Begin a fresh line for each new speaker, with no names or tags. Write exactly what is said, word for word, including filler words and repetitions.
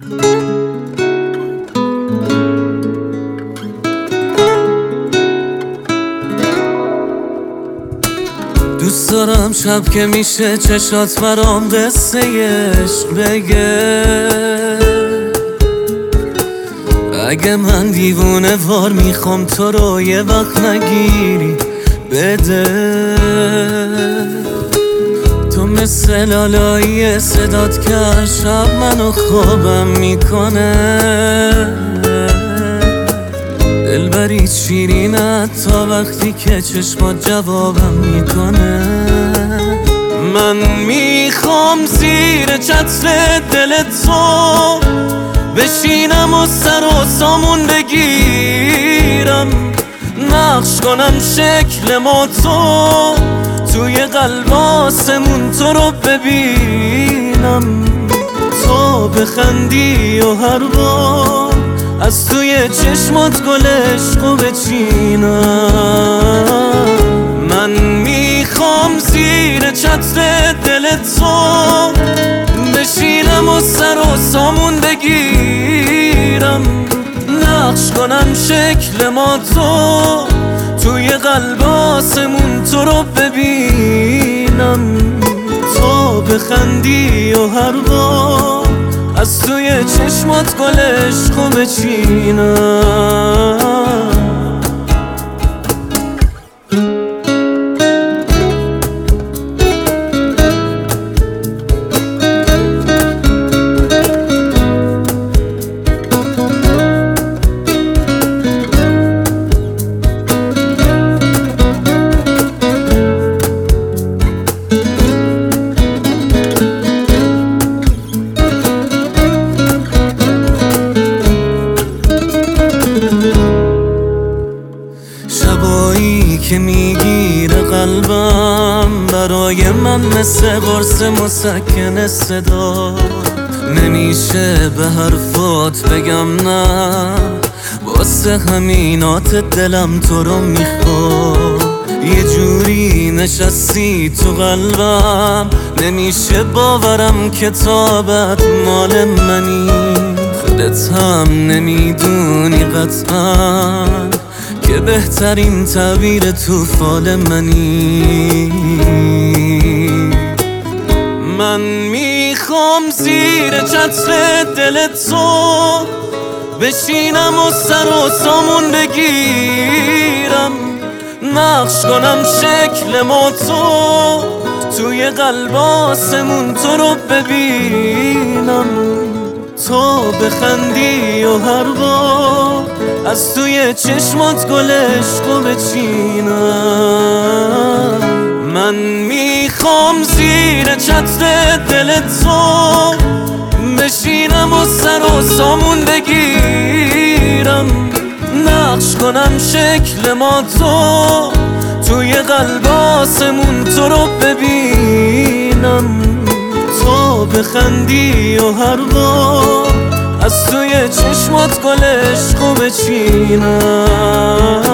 دوست دارم شب که میشه چشات برام قصه عشق بگه. اگه من دیوونه وار میخوام تو رو یه وقت نگیری بده. تو مثل لالایی صدات که هر شب منو خوابم میکنه. دلبریت شیرینه تا وقتی که چشمات جوابم میکنه. من میخوام زیر چتر دلت تو بشینم و سر و سامون بگیرم. نقش کنم شکل ما تو توی قلب آسمون تو رو ببینم. تو بخندی و هر بار از توی چشمات گل عشقو بچینم. من میخوام زیر چتر دلت تو بشینم و سر و سامون بگیرم. نقش کنم شکل ما تو توی قلب آسمون تو رو ببینم. تو بخندی و هر بار از توی چشمات گل عشقو بچینم. شبایی که میگیره قلبم برای من مثل قرص مسکن صدا. نمیشه به حرفات بگم نه، واسه همینات دلم تو رو میخواد. یه جوری نشستی تو قلبم نمیشه باورم که تابت مال منی. خودت هم نمیدونی قطعا که بهترین تعبیر تو فال منی. من میخوام زیر چتر دلت تو بشینم و سر و سامون بگیرم. نقش کنم شکل ما تو توی قلب آسمون تو رو ببینم. تو بخندی و هر بار از توی چشمات گل عشقو بچینم. من میخوام زیر چتر دلت تو بشینم و سر و سامون بگیرم. نقش کنم شکل ما تو توی قلب آسمون تو رو ببینم. تو بخندی و هر بار از توی چشمات گل عشقو بچینم.